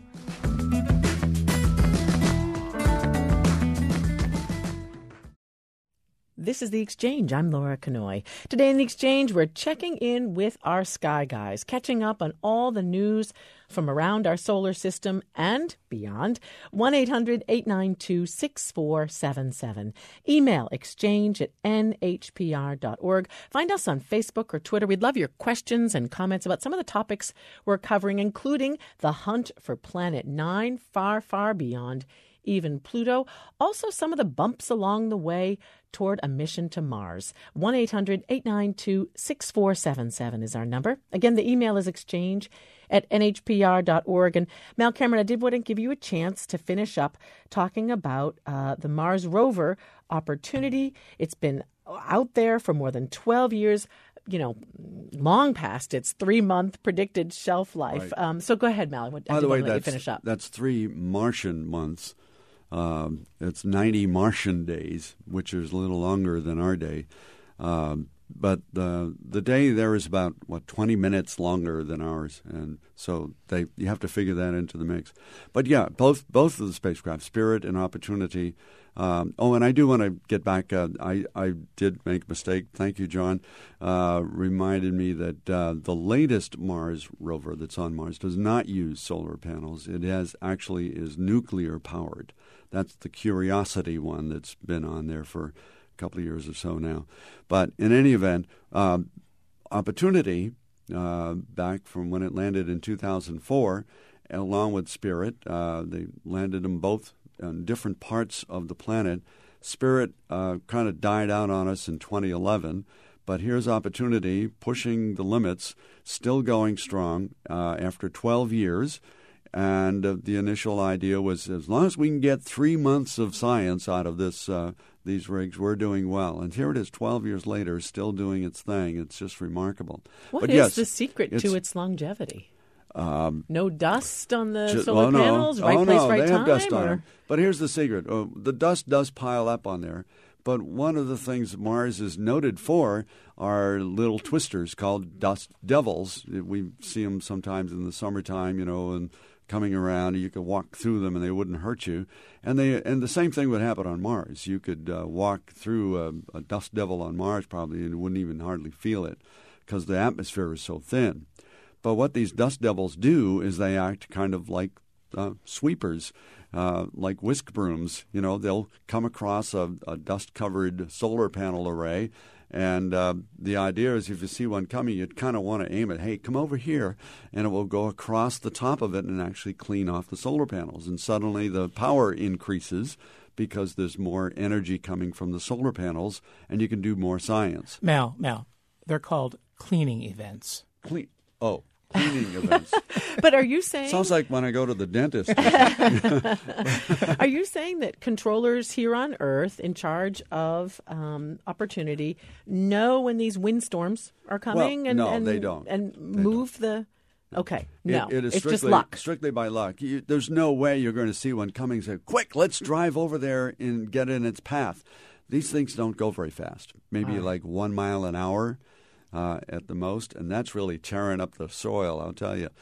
This is The Exchange. I'm Laura Kanoy. Today in The Exchange, we're checking in with our Sky Guys, catching up on all the news from around our solar system and beyond. one eight hundred eight nine two six four seven seven. Email exchange at n h p r dot org. Find us on Facebook or Twitter. We'd love your questions and comments about some of the topics we're covering, including the hunt for Planet Nine, far, far beyond even Pluto. Also, some of the bumps along the way toward a mission to Mars. one eight hundred eight nine two six four seven seven is our number. Again, the email is exchange at n h p r dot org. And Mal Cameron, I did want to give you a chance to finish up talking about uh, the Mars rover Opportunity. It's been out there for more than twelve years. You know, long past its three-month predicted shelf life. Right. Um, so go ahead, Mal. I By the way, want to let you that's, finish up. that's three Martian months. Um, it's ninety Martian days, which is a little longer than our day. Um, but the the day there is about, what, twenty minutes longer than ours. And so they you have to figure that into the mix. But, yeah, both both of the spacecraft, Spirit and Opportunity. Um, oh, and I do want to get back. Uh, I, I did make a mistake. Thank you, John. Uh, reminded me that uh, the latest Mars rover that's on Mars does not use solar panels. It has actually is nuclear powered. That's the Curiosity one that's been on there for a couple of years or so now. But in any event, uh, Opportunity, uh, back from when it landed in two thousand four, along with Spirit, uh, they landed them both on different parts of the planet. Spirit uh, kind of died out on us in twenty eleven, but here's Opportunity pushing the limits, still going strong uh, after twelve years. And uh, the initial idea was, as long as we can get three months of science out of this, uh, these rigs, we're doing well. And here it is, twelve years later, still doing its thing. It's just remarkable. What but is yes, the secret it's, to its longevity? Um, no dust on the just, solar oh, no. panels, right oh, place, no. right they time? Have dust or? on them. But here's the secret. Oh, the dust does pile up on there. But one of the things Mars is noted for are little twisters called dust devils. We see them sometimes in the summertime, you know, and coming around. You could walk through them and they wouldn't hurt you. And they and the same thing would happen on Mars. You could uh, walk through a, a dust devil on Mars probably and wouldn't even hardly feel it because the atmosphere is so thin. But what these dust devils do is they act kind of like uh, sweepers, uh, like whisk brooms. You know, they'll come across a, a dust-covered solar panel array, and uh, the idea is if you see one coming, you'd kind of want to aim it. Hey, come over here, and it will go across the top of it and actually clean off the solar panels. And suddenly the power increases because there's more energy coming from the solar panels, and you can do more science. Mal, Mal, they're called cleaning events. Clean. Oh. Cleaning events. But are you saying... Sounds like when I go to the dentist. Are you saying that controllers here on Earth in charge of um, Opportunity know when these windstorms are coming? Well, and, no, and, they don't. And They move don't. the... Okay, no, it, it is it's strictly, just luck. Strictly by luck. You, there's no way you're going to see one coming and say, quick, let's drive over there and get in its path. These things don't go very fast, maybe right. like one mile an hour. Uh, at the most, and that's really tearing up the soil, I'll tell you.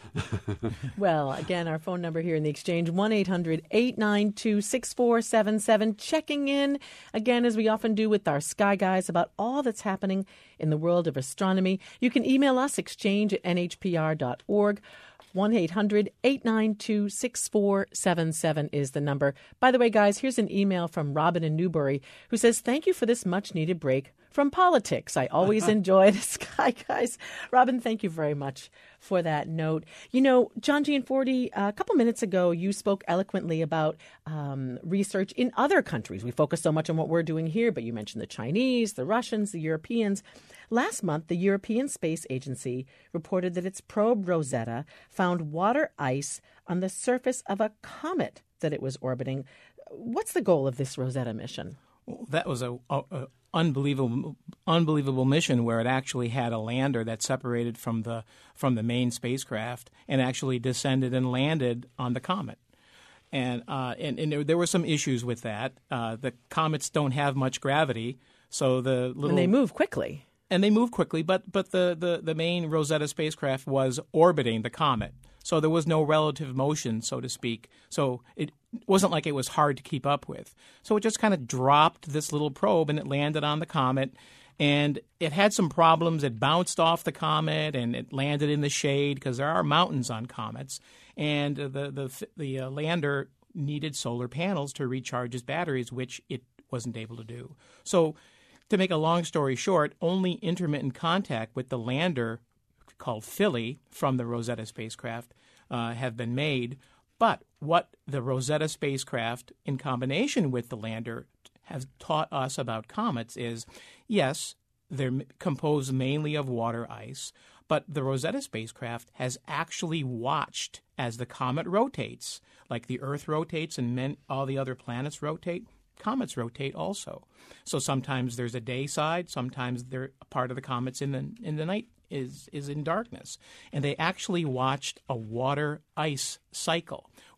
Well, again, our phone number here in the Exchange, one eight hundred eight nine two six four seven seven, checking in, again, as we often do with our Sky Guys, about all that's happening in the world of astronomy. You can email us, exchange at n h p r dot org. one eight hundred eight nine two six four seven seven is the number. By the way, guys, here's an email from Robin in Newbury who says, thank you for this much-needed break from politics. I always enjoy the Sky Guys. Robin, thank you very much for that note. You know, John Gianforte, a couple minutes ago, you spoke eloquently about um, research in other countries. We focus so much on what we're doing here, but you mentioned the Chinese, the Russians, the Europeans. Last month, the European Space Agency reported that its probe Rosetta found water ice on the surface of a comet that it was orbiting. What's the goal of this Rosetta mission? Well, that was a, a, a unbelievable, unbelievable mission where it actually had a lander that separated from the from the main spacecraft and actually descended and landed on the comet. And uh, and, and there, there were some issues with that. Uh, the comets don't have much gravity, so the little and they move quickly. And they move quickly, but but the, the, the main Rosetta spacecraft was orbiting the comet. So there was no relative motion, so to speak. So it wasn't like it was hard to keep up with. So it just kind of dropped this little probe and it landed on the comet. And it had some problems. It bounced off the comet and it landed in the shade because there are mountains on comets. And the, the, the uh, lander needed solar panels to recharge its batteries, which it wasn't able to do. So to make a long story short, only intermittent contact with the lander called Philae from the Rosetta spacecraft uh, have been made. But what the Rosetta spacecraft in combination with the lander has taught us about comets is, yes, they're composed mainly of water ice, but the Rosetta spacecraft has actually watched as the comet rotates, like the Earth rotates and men, all the other planets rotate. Comets rotate also. So sometimes there's a day side, sometimes they're a part of the comets in the in the night is is in darkness. And they actually watched a water ice cycle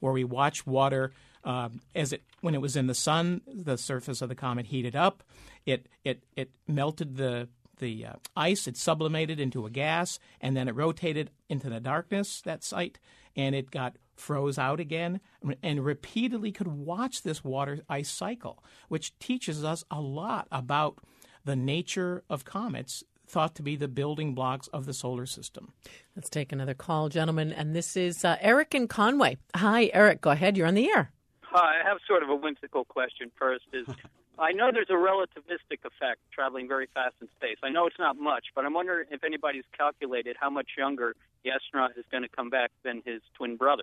where we watched water um, as it when it was in the sun. The surface of the comet heated up. It it it melted the the uh, ice. It sublimated into a gas, and then it rotated into the darkness, that site, and it got froze out again, and repeatedly could watch this water ice cycle, which teaches us a lot about the nature of comets, thought to be the building blocks of the solar system. Let's take another call, gentlemen, and this is uh, Eric in Conway. Hi, Eric. Go ahead. You're on the air. Hi. I have sort of a whimsical question first. Is I know there's a relativistic effect traveling very fast in space. I know it's not much, but I'm wondering if anybody's calculated how much younger the astronaut is going to come back than his twin brother.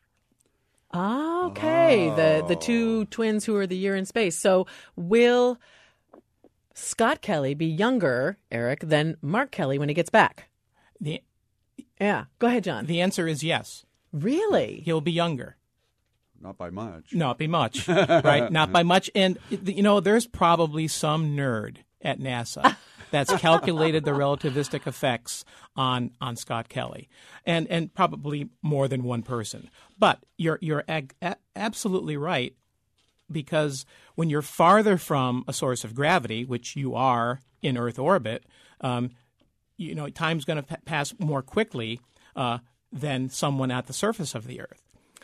Ah, okay. Oh. The the two twins who are the year in space. So will Scott Kelly be younger, Eric, than Mark Kelly when he gets back? The, yeah. Go ahead, John. The answer is yes. Really? He'll be younger. Not by much. Not by much, right? Not by much. And, you know, there's probably some nerd at NASA that's calculated the relativistic effects on, on Scott Kelly, and and probably more than one person. But you're you're ag- a- absolutely right, because when you're farther from a source of gravity, which you are in Earth orbit, um, you know, time's going to p- pass more quickly uh, than someone at the surface of the Earth.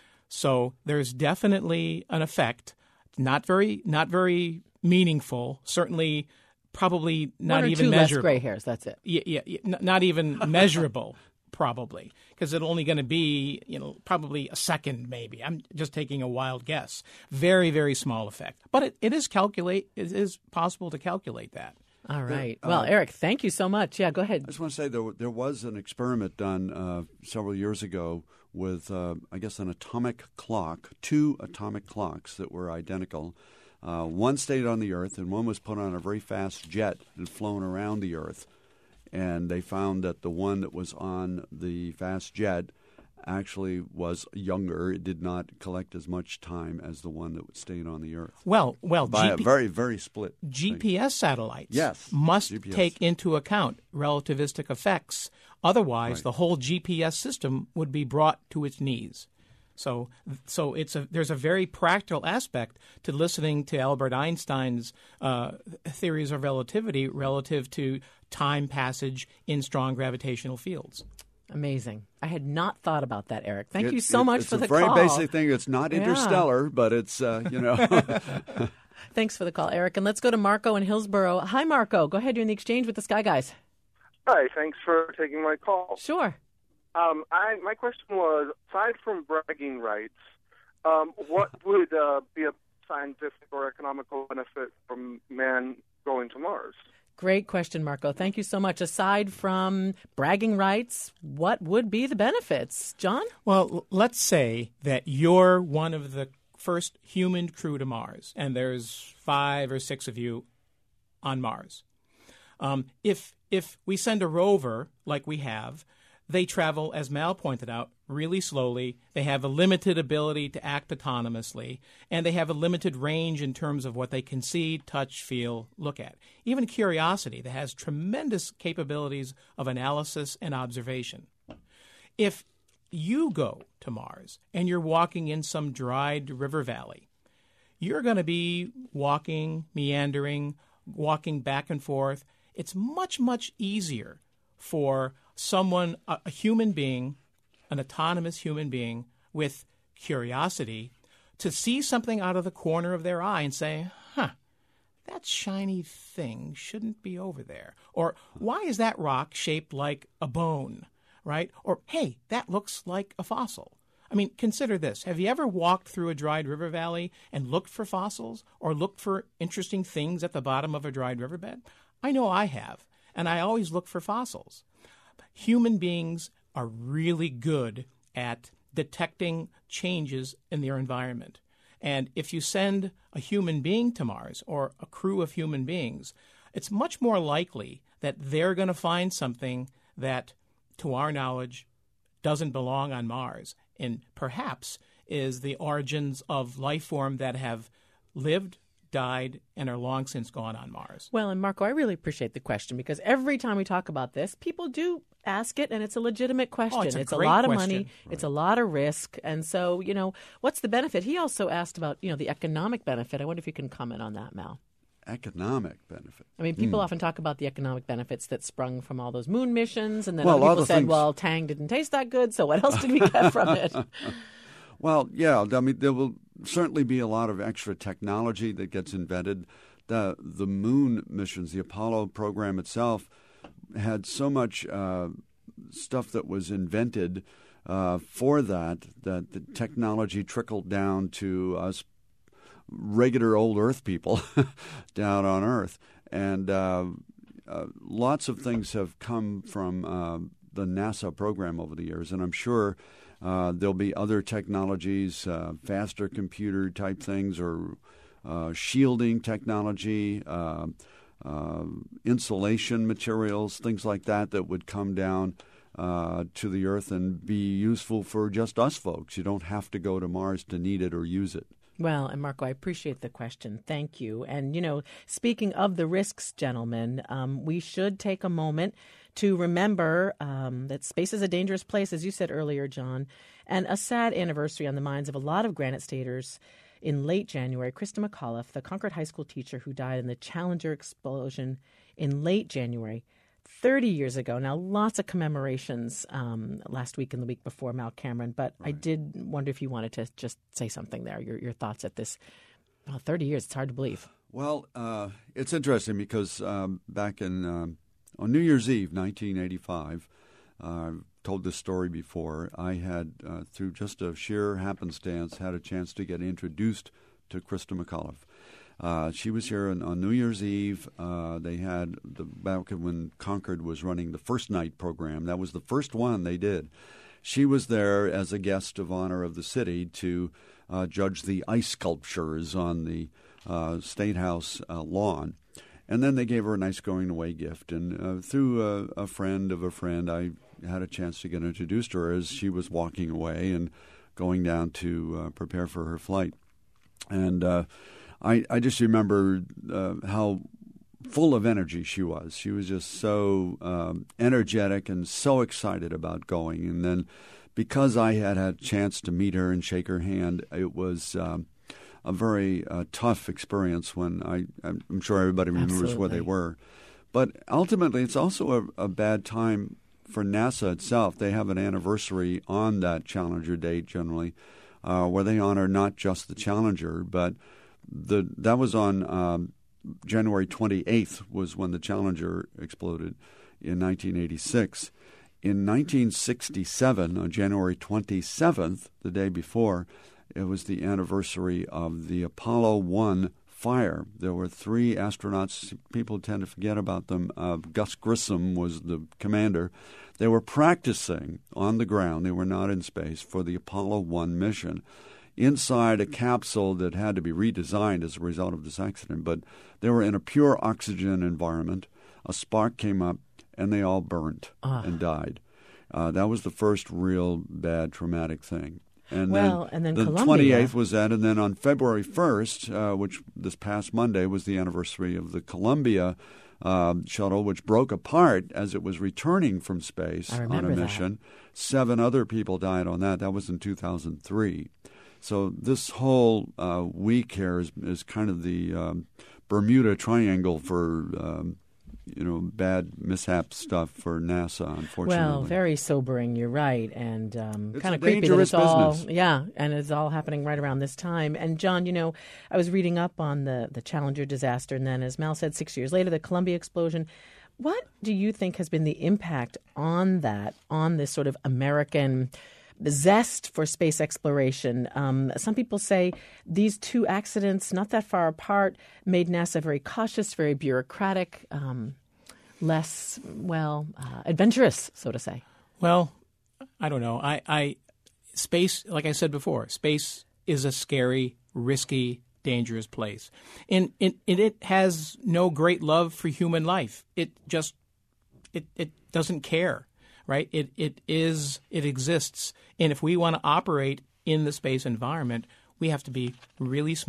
So there's definitely an effect, not very not very meaningful, certainly. Probably not One or even two measurable. Less gray hairs. That's it. Yeah, yeah, yeah n- not even measurable, probably, because it's only going to be, you know, probably a second, maybe. I'm just taking a wild guess. Very, very small effect, but it, it is calculate. It is possible to calculate that. All right. Uh, well, Eric, thank you so much. Yeah, go ahead. I just want to say there there was an experiment done uh, several years ago with, uh, I guess, an atomic clock, two atomic clocks that were identical. Uh, one stayed on the Earth, and one was put on a very fast jet and flown around the Earth. And they found that the one that was on the fast jet actually was younger. It did not collect as much time as the one that stayed on the Earth. Well, well, by G P- a very, very split G P S thing. satellites yes, must G P S. take into account relativistic effects. Otherwise, Right. the whole G P S system would be brought to its knees. So, so it's a there's a very practical aspect to listening to Albert Einstein's uh, theories of relativity relative to time passage in strong gravitational fields. Amazing. I had not thought about that, Eric. Thank It- you so it- much it's for a the very call. basic thing. It's not Yeah. interstellar, but it's, uh, you know. Thanks for the call, Eric. And let's go to Marco in Hillsboro. Hi, Marco. Go ahead. You're in the exchange with the Sky Guys. Hi. Thanks for taking my call. Sure. Um, I, my question was, aside from bragging rights, um, what would uh, be a scientific or economical benefit from man going to Mars? Great question, Marco. Thank you so much. Aside from bragging rights, what would be the benefits? John? Well, l- let's say that you're one of the first human crew to Mars, and there's five or six of you on Mars. Um, if if we send a rover like we have, they travel, as Mal pointed out, really slowly. They have a limited ability to act autonomously, and they have a limited range in terms of what they can see, touch, feel, look at. Even Curiosity, that has tremendous capabilities of analysis and observation. If you go to Mars and you're walking in some dried river valley, you're going to be walking, meandering, walking back and forth. It's much, much easier for someone, a, a human being, an autonomous human being with curiosity, to see something out of the corner of their eye and say, huh, that shiny thing shouldn't be over there. Or why is that rock shaped like a bone, right? Or, hey, that looks like a fossil. I mean, consider this. Have you ever walked through a dried river valley and looked for fossils or looked for interesting things at the bottom of a dried riverbed? I know I have, and I always look for fossils. Human beings are really good at detecting changes in their environment. And if you send a human being to Mars or a crew of human beings, it's much more likely that they're going to find something that, to our knowledge, doesn't belong on Mars and perhaps is the origins of life form that have lived, died and are long since gone on Mars. Well, and Marco, I really appreciate the question because every time we talk about this, people do ask it, and it's a legitimate question. Oh, it's a it's a great lot of question. money. Right. It's a lot of risk. And so, you know, what's the benefit? He also asked about, you know, the economic benefit. I wonder if you can comment on that, Mal. Economic benefit. I mean, people mm. often talk about the economic benefits that sprung from all those moon missions, and then well, other people said, things... well, Tang didn't taste that good, so what else did we get from it? Well, yeah, I mean, there will certainly be a lot of extra technology that gets invented. The the moon missions, the Apollo program itself, had so much uh, stuff that was invented uh, for that, that the technology trickled down to us regular old Earth people down on Earth. And uh, uh, lots of things have come from uh, the NASA program over the years, and I'm sure uh, there'll be other technologies, uh, faster computer type things, or uh, shielding technology, uh, uh, insulation materials, things like that that would come down uh, to the Earth and be useful for just us folks. You don't have to go to Mars to need it or use it. Well, and Marco, I appreciate the question. Thank you. And, you know, speaking of the risks, gentlemen, um, we should take a moment to remember um, that space is a dangerous place, as you said earlier, John, and a sad anniversary on the minds of a lot of Granite Staters. In late January, Krista McAuliffe, the Concord High School teacher who died in the Challenger explosion in late January, thirty years ago. Now, lots of commemorations um, last week and the week before, Mal Cameron, but right. I did wonder if you wanted to just say something there, your your thoughts at this. Well, thirty years, it's hard to believe. Well, uh, it's interesting because um, back in um, on New Year's Eve, nineteen eighty-five, uh, I've told this story before, I had, uh, through just a sheer happenstance, had a chance to get introduced to Krista McAuliffe. Uh, she was here on, on New Year's Eve. Uh, they had, the back when Concord was running the first night program. That was the first one they did. She was there as a guest of honor of the city to uh, judge the ice sculptures on the uh, State House uh, lawn. And then they gave her a nice going-away gift. And uh, through a, a friend of a friend, I had a chance to get introduced to her as she was walking away and going down to uh, prepare for her flight. And uh, I, I just remember uh, how full of energy she was. She was just so um, energetic and so excited about going. And then because I had had a chance to meet her and shake her hand, it was um, a very uh, tough experience when I, I'm sure everybody remembers Absolutely. where they were. But ultimately, it's also a, a bad time for NASA itself. They have an anniversary on that Challenger date generally, uh, where they honor not just the Challenger, but the that was on um, January twenty-eighth was when the Challenger exploded in nineteen eighty-six. In nineteen sixty-seven, on January twenty-seventh, the day before, it was the anniversary of the Apollo one fire. There were three astronauts. People tend to forget about them. Uh, Gus Grissom was the commander. They were practicing on the ground. They were not in space for the Apollo one mission inside a capsule that had to be redesigned as a result of this accident. But they were in a pure oxygen environment. A spark came up, and they all burnt uh. and died. Uh, that was the first real bad traumatic thing. And well, then and then the Columbia. twenty-eighth was that, and then on February first, uh, which this past Monday was the anniversary of the Columbia uh, shuttle, which broke apart as it was returning from space on a mission. That. Seven other people died on that. That was in two thousand three. So this whole uh, week here is, is kind of the um, Bermuda Triangle for um, you know, bad mishap stuff for NASA, unfortunately. Well, very sobering, you're right, and um, it's kind a of creepy that dangerous it's all, business. yeah, and it's all happening right around this time. And John, you know, I was reading up on the, the Challenger disaster, and then, as Mal said, six years later, the Columbia explosion. What do you think has been the impact on that, on this sort of American zest for space exploration? Um, some people say these two accidents, not that far apart, made NASA very cautious, very bureaucratic, um, less, well, uh, adventurous, so to say. Well, I don't know. I, I space, like I said before, space is a scary, risky, dangerous place. And, and, and it has no great love for human life. It just it, it doesn't care. Right? It it is it exists, and if we want to operate in the space environment, we have to be really smart,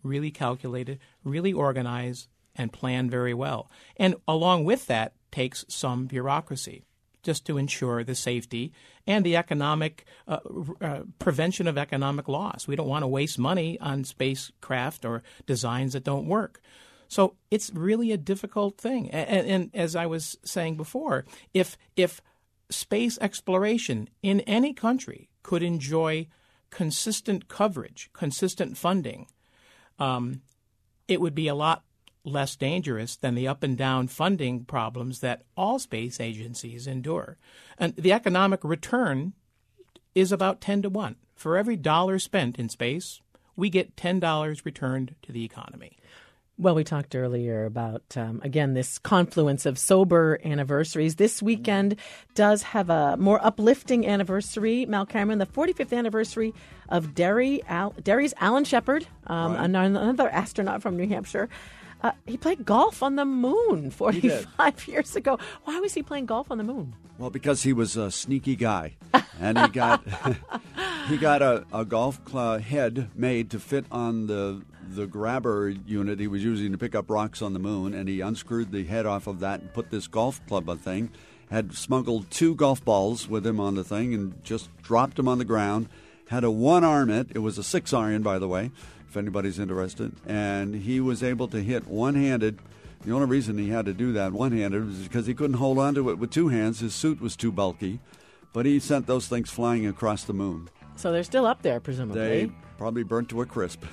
really calculated, really organized, and planned very well. And along with that takes some bureaucracy, just to ensure the safety and the economic uh, uh, prevention of economic loss. We don't want to waste money on spacecraft or designs that don't work. So it's really a difficult thing. And, and as I was saying before, if if space exploration in any country could enjoy consistent coverage, consistent funding, um, it would be a lot less dangerous than the up and down funding problems that all space agencies endure. And the economic return is about ten to one. For every dollar spent in space, we get ten dollars returned to the economy. Well, we talked earlier about, um, again, this confluence of sober anniversaries. This weekend does have a more uplifting anniversary. Mal Cameron, the forty-fifth anniversary of Derry, Al- Derry's Alan Shepard, um, right. another astronaut from New Hampshire. Uh, he played golf on the moon forty-five years ago. Why was he playing golf on the moon? Well, because he was a sneaky guy, and he got he got a, a golf cl- head made to fit on the the grabber unit he was using to pick up rocks on the moon, and he unscrewed the head off of that and put this golf club on thing. Had smuggled two golf balls with him on the thing and just dropped them on the ground. Had a one-arm it. It was a six-iron, by the way, if anybody's interested. And he was able to hit one-handed. The only reason he had to do that one-handed was because he couldn't hold on to it with two hands. His suit was too bulky. But he sent those things flying across the moon. So they're still up there, presumably. They probably burnt to a crisp.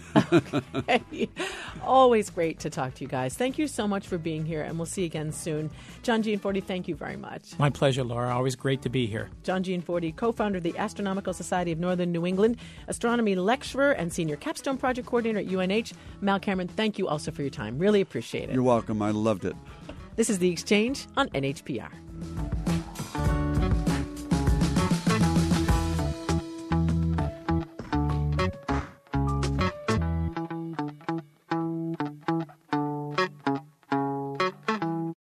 Okay. Always great to talk to you guys. Thank you so much for being here, and we'll see you again soon. John Gianforte, thank you very much. My pleasure, Laura. Always great to be here. John Gianforte, co-founder of the Astronomical Society of Northern New England, astronomy lecturer and senior capstone project coordinator at U N H. Mal Cameron, thank you also for your time. Really appreciate it. You're welcome. I loved it. This is The Exchange on N H P R.